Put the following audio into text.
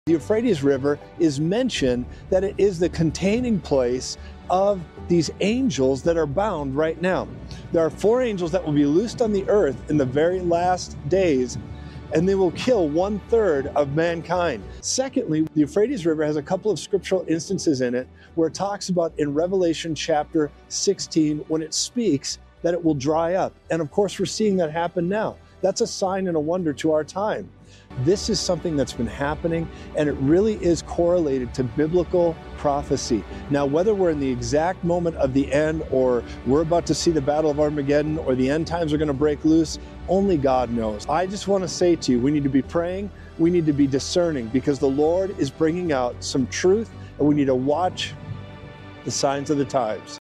The Euphrates River is mentioned that it is the containing place of these angels that are bound right now. There are 4 angels that will be loosed on the earth in the very last days, and they will kill 1/3 of mankind. Secondly, the Euphrates River has a couple of scriptural instances in it where it talks about in Revelation chapter 16 when it speaks that it will dry up. And of course, we're seeing that happen now. That's a sign and a wonder to our time. This is something that's been happening, and it really is correlated to biblical prophecy. Now, whether we're in the exact moment of the end, or we're about to see the Battle of Armageddon, or the end times are going to break loose, only God knows. I just want to say to you, we need to be praying, we need to be discerning, because the Lord is bringing out some truth, and we need to watch the signs of the times.